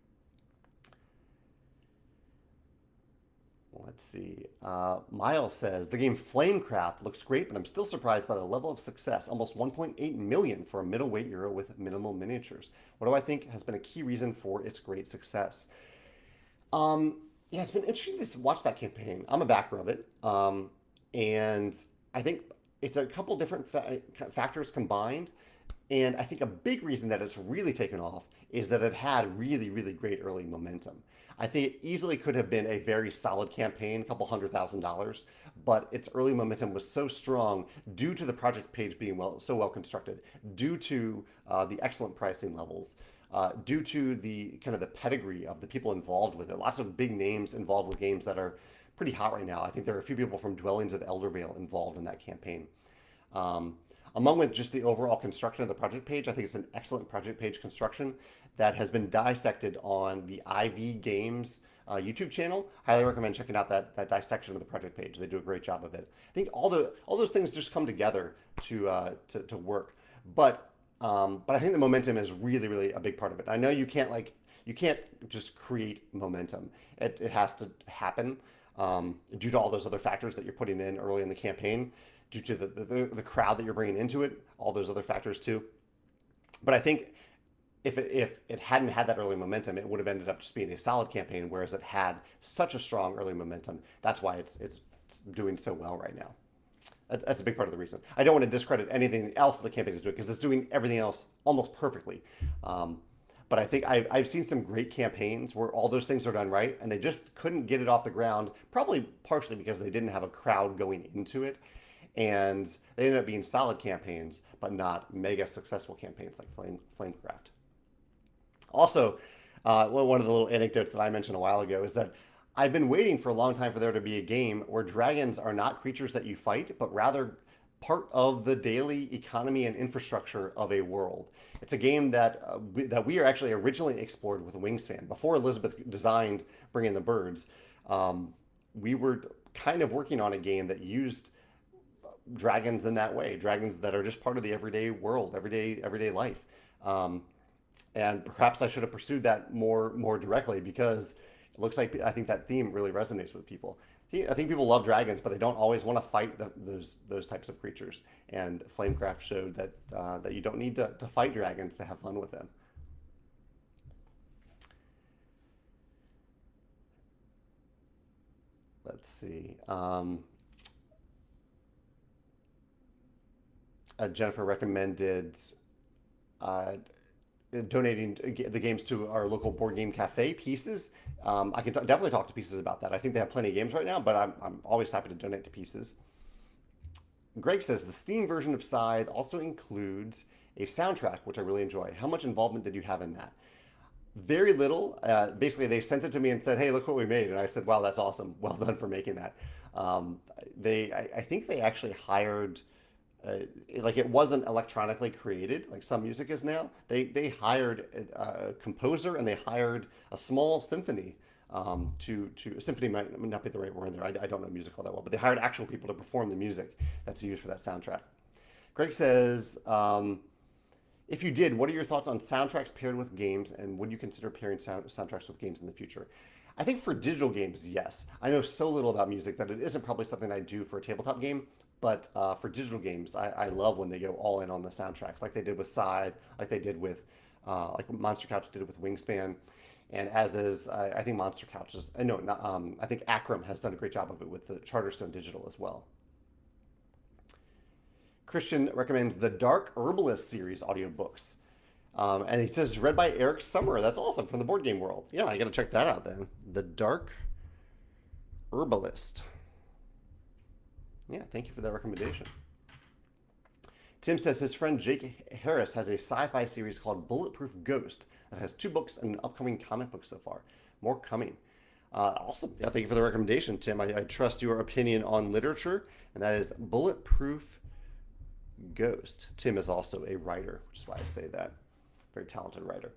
Let's see. Miles says the game Flamecraft looks great, but I'm still surprised by the level of success. Almost 1.8 million for a middleweight Euro with minimal miniatures. What do I think has been a key reason for its great success? Yeah, it's been interesting to watch that campaign. I'm a backer of it, and I think it's a couple different factors combined. And I think a big reason that it's really taken off is that it had really, really great early momentum. I think it easily could have been a very solid campaign, a couple $100,000, but its early momentum was so strong due to the project page being so well constructed, due to the excellent pricing levels, due to the kind of the pedigree of the people involved with it. Lots of big names involved with games that are pretty hot right now. I think there are a few people from Dwellings of Eldervale involved in that campaign. Along with just the overall construction of the project page, I think it's an excellent project page construction that has been dissected on the IV Games YouTube channel. Highly recommend checking out that dissection of the project page. They do a great job of it. I think all those things just come together to work. But I think the momentum is really, really a big part of it. I know you can't just create momentum. It has to happen due to all those other factors that you're putting in early in the campaign, due to the crowd that you're bringing into it, all those other factors too. But I think if it hadn't had that early momentum, it would have ended up just being a solid campaign, whereas it had such a strong early momentum. That's why it's doing so well right now. That's a big part of the reason. I don't want to discredit anything else the campaign is doing because it's doing everything else almost perfectly. But I think I've seen some great campaigns where all those things are done right, and they just couldn't get it off the ground, probably partially because they didn't have a crowd going into it. And they ended up being solid campaigns, but not mega successful campaigns like Flamecraft. Also, one of the little anecdotes that I mentioned a while ago is that I've been waiting for a long time for there to be a game where dragons are not creatures that you fight, but rather part of the daily economy and infrastructure of a world. It's a game that we are actually originally explored with Wingspan. Before Elizabeth designed Bring in the Birds, we were kind of working on a game that used dragons in that way, dragons that are just part of the everyday world, everyday life. And perhaps I should have pursued that more directly because it looks like I think that theme really resonates with people. I think people love dragons, but they don't always want to fight those types of creatures. And Flamecraft showed that you don't need to fight dragons to have fun with them. Let's see. Jennifer recommended donating the games to our local board game cafe, Pieces. I can definitely talk to Pieces about that. I think they have plenty of games right now, but I'm always happy to donate to Pieces. Greg says the Steam version of Scythe also includes a soundtrack, which I really enjoy. How much involvement did you have in that? Very little. Basically, they sent it to me and said, "Hey, look what we made," and I said, "Wow, that's awesome. Well done for making that." I think they actually hired. Like it wasn't electronically created like some music is now. They hired a composer and they hired a small symphony to symphony might not be the right word there. I don't know music all that well, but they hired actual people to perform the music that's used for that soundtrack. Greg says, if you did, what are your thoughts on soundtracks paired with games, and would you consider pairing soundtracks with games in the future? I think for digital games, yes. I know so little about music that it isn't probably something I do for a tabletop game. But for digital games, I love when they go all in on the soundtracks, like they did with Scythe, like they did with, like Monster Couch did it with Wingspan, and as is, I think Monster Couch is, no, not, I think Akram has done a great job of it with the Charterstone Digital as well. Christian recommends the Dark Herbalist series audiobooks. And he says it's read by Eric Summer. That's awesome, from the board game world. Yeah, I got to check that out then. The Dark Herbalist. Yeah, thank you for that recommendation. Tim says his friend Jake Harris has a sci-fi series called Bulletproof Ghost that has 2 books and an upcoming comic book so far. More coming. Awesome. Yeah, thank you for the recommendation, Tim. I trust your opinion on literature, and that is Bulletproof Ghost. Tim is also a writer, which is why I say that. Very talented writer.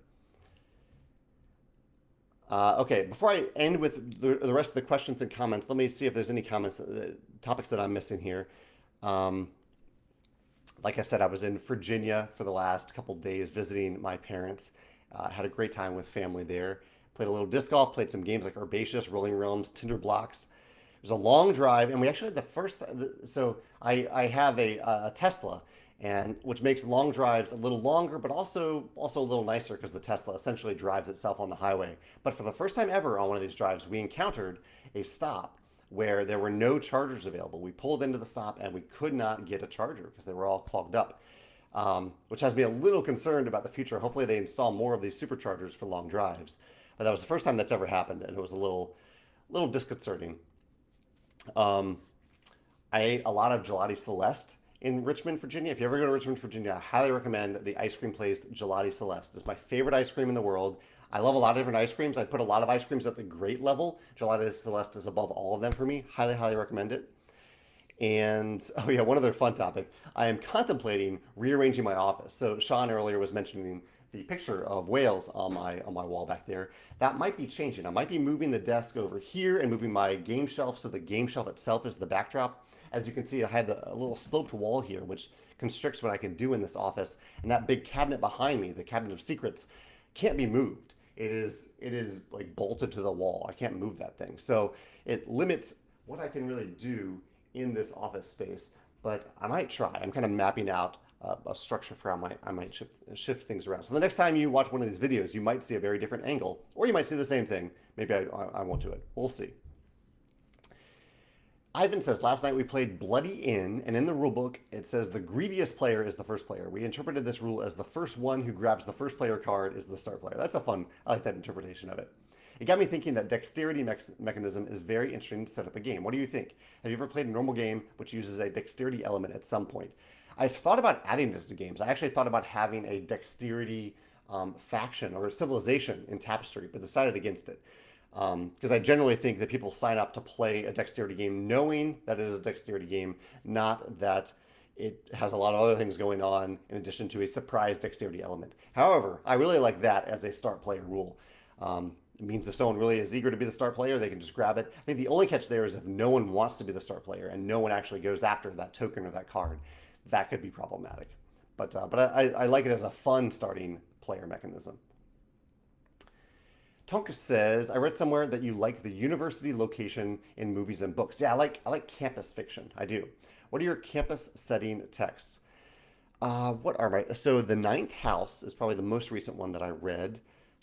Okay, before I end with the rest of the questions and comments, let me see if there's any comments, topics that I'm missing here. Um, like I said, I was in Virginia for the last couple days visiting my parents. Had a great time with family there. Played a little disc golf, played some games like Herbaceous, Rolling Realms, Tinder Blocks. It was a long drive, and we actually had the first. So I have a Tesla, and which makes long drives a little longer, but also a little nicer because the Tesla essentially drives itself on the highway. But for the first time ever on one of these drives, we encountered a stop where there were no chargers available. We pulled into the stop and we could not get a charger because they were all clogged up, which has me a little concerned about the future. Hopefully, they install more of these superchargers for long drives. But that was the first time that's ever happened, and it was a little disconcerting. Um, I ate a lot of Gelati Celeste in Richmond, Virginia. If you ever go to Richmond, Virginia, I highly recommend the ice cream place Gelati Celeste. It's my favorite ice cream in the world. I love a lot of different ice creams. I put a lot of ice creams at the great level. Gelati Celeste is above all of them for me. Highly, highly recommend it. And oh yeah, one other fun topic. I am contemplating rearranging my office. So Sean earlier was mentioning the picture of whales on my wall back there. That might be changing. I might be moving the desk over here and moving my game shelf so the game shelf itself is the backdrop. As you can see, I have a little sloped wall here, which constricts what I can do in this office. And that big cabinet behind me, the cabinet of secrets, can't be moved. It is like bolted to the wall. I can't move that thing. So it limits what I can really do in this office space. But I might try. I'm kind of mapping out a structure for how I might shift things around. So the next time you watch one of these videos, you might see a very different angle, or you might see the same thing. Maybe I won't do it. We'll see. Ivan says, last night we played Bloody Inn, and in the rulebook it says the greediest player is the first player. We interpreted this rule as the first one who grabs the first player card is the start player. That's I like that interpretation of it. It got me thinking that dexterity mechanism is very interesting to set up a game. What do you think? Have you ever played a normal game which uses a dexterity element at some point? I've thought about adding this to games. I actually thought about having a dexterity faction or civilization in Tapestry, but decided against it. Because I generally think that people sign up to play a dexterity game knowing that it is a dexterity game, not that it has a lot of other things going on in addition to a surprise dexterity element. However, I really like that as a start player rule. It means if someone really is eager to be the start player, they can just grab it. I think the only catch there is if no one wants to be the start player and no one actually goes after that token or that card. That could be problematic. But I like it as a fun starting player mechanism. Tonka says, I read somewhere that you like the university location in movies and books. Yeah, I like campus fiction. I do. What are your campus setting texts? What are my... So The Ninth House is probably the most recent one that I read.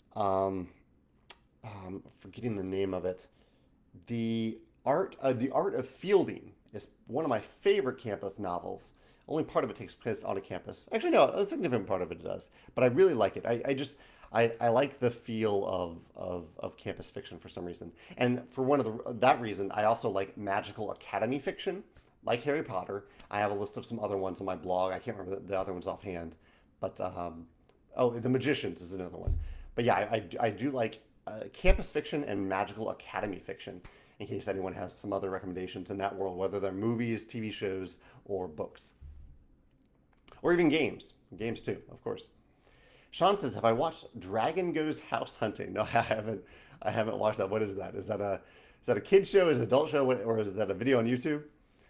Forgetting the name of it. The Art of Fielding is one of my favorite campus novels. Only part of it takes place on a campus. Actually, no, a significant part of it does. But I really like it. I like the feel of campus fiction for some reason. And for that reason, I also like magical academy fiction, like Harry Potter. I have a list of some other ones on my blog. I can't remember the other ones offhand. But, The Magicians is another one. But yeah, I do like campus fiction and magical academy fiction, in case anyone has some other recommendations in that world, whether they're movies, TV shows, or books. Or even games. Games too, of course. Sean says, have I watched Dragon Goes House Hunting? No, I haven't. I haven't watched that. What is that? Is that a kid's show? Is it an adult show? Or is that a video on YouTube?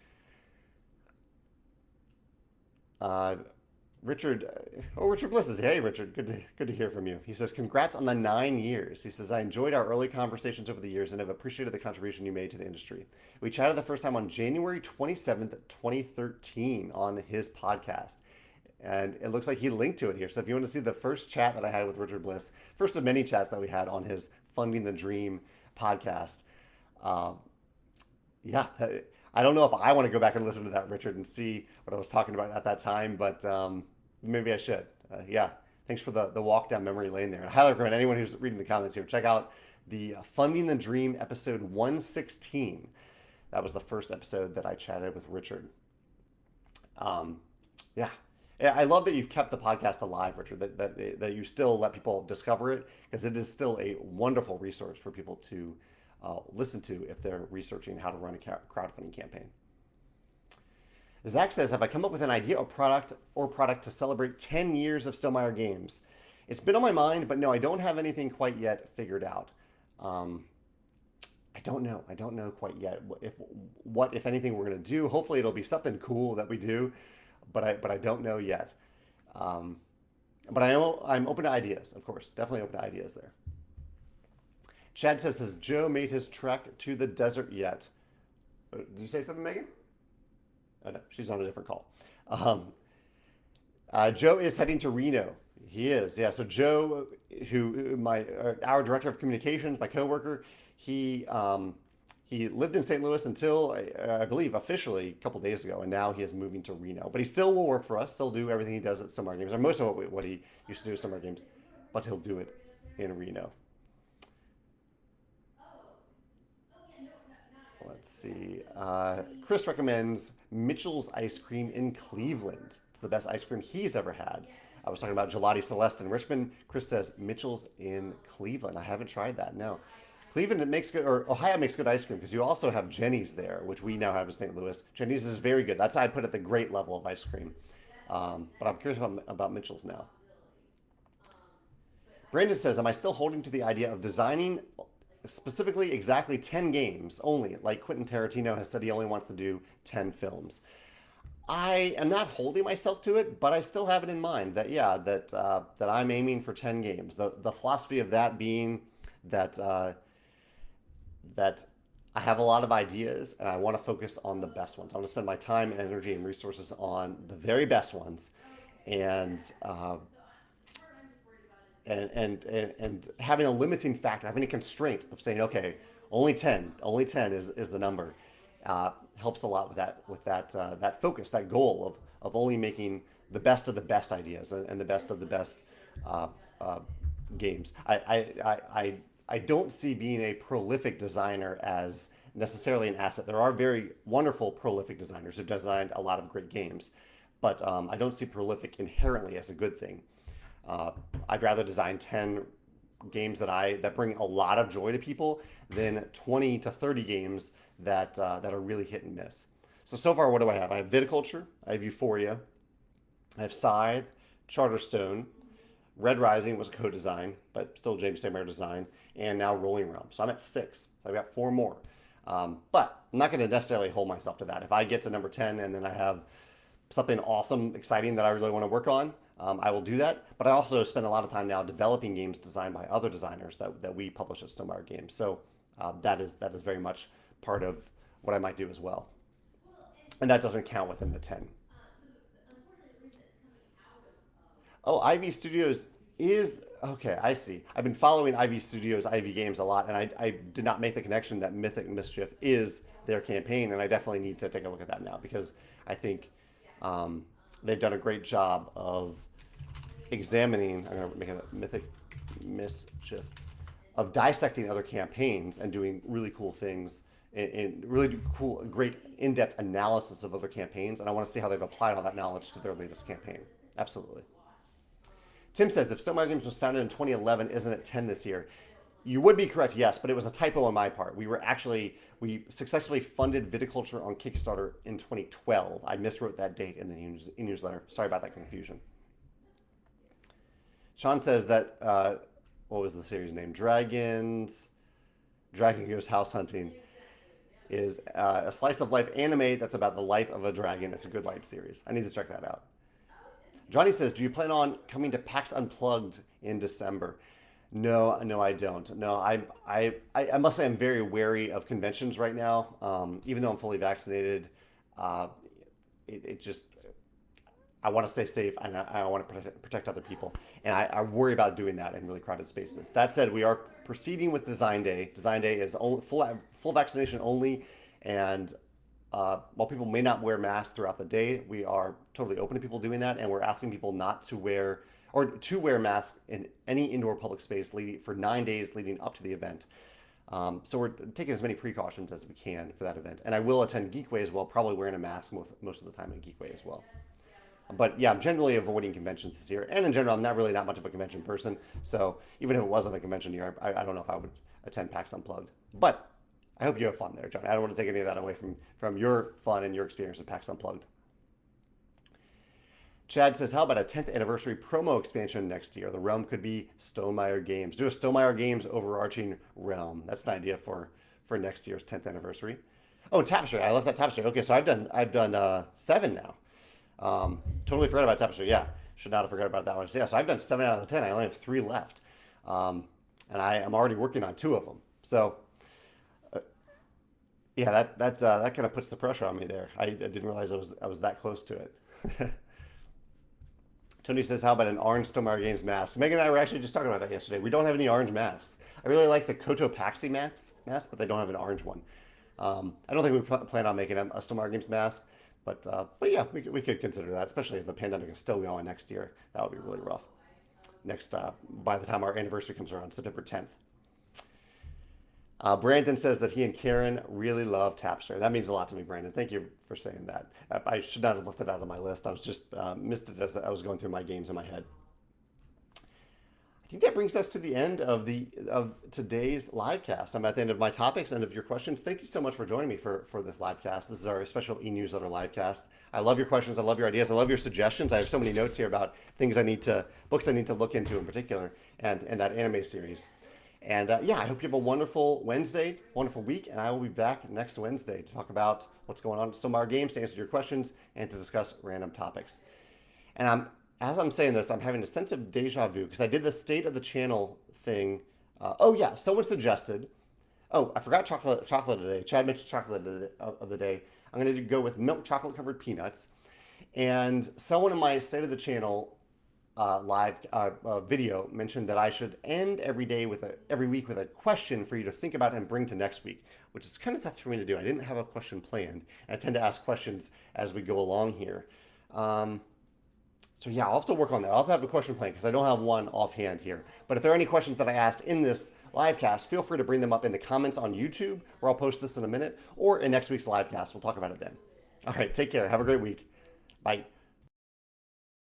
Uh, Richard Bliss says, hey, Richard, good to hear from you. He says, congrats on the 9 years. He says, I enjoyed our early conversations over the years and have appreciated the contribution you made to the industry. We chatted the first time on January 27th, 2013 on his podcast. And it looks like he linked to it here. So if you want to see the first chat that I had with Richard Bliss, first of many chats that we had on his Funding the Dream podcast. Yeah, I don't know if I want to go back and listen to that, Richard, and see what I was talking about at that time, but maybe I should. Yeah, thanks for the walk down memory lane there. And I highly recommend anyone who's reading the comments here, check out the Funding the Dream episode 116. That was the first episode that I chatted with Richard. Yeah. I love that you've kept the podcast alive, Richard, that you still let people discover it, because it is still a wonderful resource for people to listen to if they're researching how to run a crowdfunding campaign. Zach says, have I come up with an idea or product to celebrate 10 years of Stonemaier Games? It's been on my mind, but no, I don't have anything quite yet figured out. Um, I don't know. I don't know quite yet what if anything we're going to do. Hopefully, it'll be something cool that we do, but I don't know yet. Um, but I know I'm open to ideas, of course. Definitely open to ideas there. Chad says, has Joe made his trek to the desert yet? Did you say something, Megan? Oh no, she's on a different call. Um, Joe is heading to Reno. He is, yeah. So Joe, who my our director of communications, my coworker, he lived in St. Louis until I believe officially a couple days ago, and now he is moving to Reno. But he still will work for us, still do everything he does at Summer Games, or most of what he used to do at Summer Games, but he'll do it in Reno. Let's see. Chris recommends Mitchell's ice cream in Cleveland. It's the best ice cream he's ever had. I was talking about Gelati Celeste in Richmond. Chris says Mitchell's in Cleveland. I haven't tried that. No. Cleveland it makes good, or Ohio makes good ice cream because you also have Jenny's there, which we now have in St. Louis. Jenny's is very good. That's I'd put at the great level of ice cream. But I'm curious about Mitchell's now. Brandon says, am I still holding to the idea of designing specifically exactly 10 games only, like Quentin Tarantino has said he only wants to do 10 films? I am not holding myself to it, but I still have it in mind that yeah, that I'm aiming for 10 games. The philosophy of that being that that I have a lot of ideas and I want to focus on the best ones. I want to spend my time and energy and resources on the very best ones, and and having a limiting factor, having a constraint of saying, okay, only 10 is the number, helps a lot with that focus, that goal of only making the best of the best ideas and the best of the best uh, uh, games. I don't see being a prolific designer as necessarily an asset. There are very wonderful prolific designers who've designed a lot of great games, but I don't see prolific inherently as a good thing. Uh, I'd rather design 10 games that bring a lot of joy to people than 20 to 30 games that are really hit and miss. So far, what do I have? I have Viticulture, I have Euphoria, I have Scythe, Charterstone, Red Rising was a co-design, but still James Samer design, and now Rolling Realm. So I'm at six. So I've got four more. But I'm not going to necessarily hold myself to that. If I get to number 10 and then I have something awesome, exciting that I really want to work on, I will do that. But I also spend a lot of time now developing games designed by other designers that we publish at Stonemaier Games. So that is very much part of what I might do as well. And that doesn't count within the 10. Oh, Ivy Studios is okay. I see. I've been following Ivy Studios, Ivy Games a lot, and I did not make the connection that Mythic Mischief is their campaign, and I definitely need to take a look at that now because I think they've done a great job of examining. I'm going to make it a Mythic Mischief of dissecting other campaigns and doing really cool things and really cool, great in-depth analysis of other campaigns, and I want to see how they've applied all that knowledge to their latest campaign. Absolutely. Tim says, if Stonemaier Games was founded in 2011, isn't it 10 this year? You would be correct, yes, but it was a typo on my part. We successfully funded Viticulture on Kickstarter in 2012. I miswrote that date in the newsletter. Sorry about that confusion. Sean says that, what was the series name? Dragon Goes House Hunting is a slice of life anime that's about the life of a dragon. It's a good light series. I need to check that out. Johnny says, do you plan on coming to PAX Unplugged in December? No, no, I don't. No, I must say I'm very wary of conventions right now. Even though I'm fully vaccinated, uh, it just, I want to stay safe and I want to protect other people. And I worry about doing that in really crowded spaces. That said, we are proceeding with Design Day. Design Day is only, full vaccination only. And while people may not wear masks throughout the day, we are totally open to people doing that, and we're asking people not to wear or to wear masks in any indoor public space for 9 days leading up to the event. So we're taking as many precautions as we can for that event, and I will attend Geekway as well, probably wearing a mask most of the time at Geekway as well. But yeah, I'm generally avoiding conventions this year, and in general, I'm not really that much of a convention person. So even if it wasn't a convention year, I don't know if I would attend PAX Unplugged, but I hope you have fun there, John. I don't want to take any of that away from your fun and your experience at PAX Unplugged. Chad says, how about a 10th anniversary promo expansion next year? The realm could be Stonemaier Games. Do a Stonemaier Games overarching realm. That's an idea for next year's 10th anniversary. Oh, Tapestry. I left that Tapestry. Okay, so I've done 7 now. Totally forgot about Tapestry. Yeah, should not have forgot about that one. So, yeah, so I've done 7 out of the 10. I only have 3 left, and I am already working on 2 of them. So yeah, that kind of puts the pressure on me there. I didn't realize I was that close to it. Tony says, how about an orange Stonemaier Games mask? Megan and I were actually just talking about that yesterday. We don't have any orange masks. I really like the Cotopaxi mask, but they don't have an orange one. I don't think we plan on making a Stonemaier Games mask, but yeah, we could consider that, especially if the pandemic is still going next year. That would be really rough. By the time our anniversary comes around, September 10th. Brandon says that he and Karen really love Tapestry. That means a lot to me, Brandon. Thank you for saying that. I should not have left it out of my list. I was just missed it as I was going through my games in my head. I think that brings us to the end of today's live cast. I'm at the end of my topics, end of your questions. Thank you so much for joining me for this live cast. This is our special e-newsletter live cast. I love your questions. I love your ideas. I love your suggestions. I have so many notes here about books I need to look into in particular, and that anime series. And yeah, I hope you have a wonderful Wednesday, wonderful week, and I will be back next Wednesday to talk about what's going on at Stonemaier Games, to answer your questions, and to discuss random topics. And as I'm saying this, I'm having a sense of deja vu because I did the state of the channel thing. Oh yeah, someone suggested. Oh, I forgot chocolate today. Chad mentioned chocolate of the day. I'm going to go with milk chocolate covered peanuts. And someone in my state of the channel live video mentioned that I should end every week with a question for you to think about and bring to next week, which is kind of tough for me to do. I didn't have a question planned. I tend to ask questions as we go along here. So yeah, I'll have to work on that. I'll have to have a question planned because I don't have one offhand here. But if there are any questions that I asked in this live cast, feel free to bring them up in the comments on YouTube, where I'll post this in a minute, or in next week's live cast. We'll talk about it then. All right, take care. Have a great week. Bye.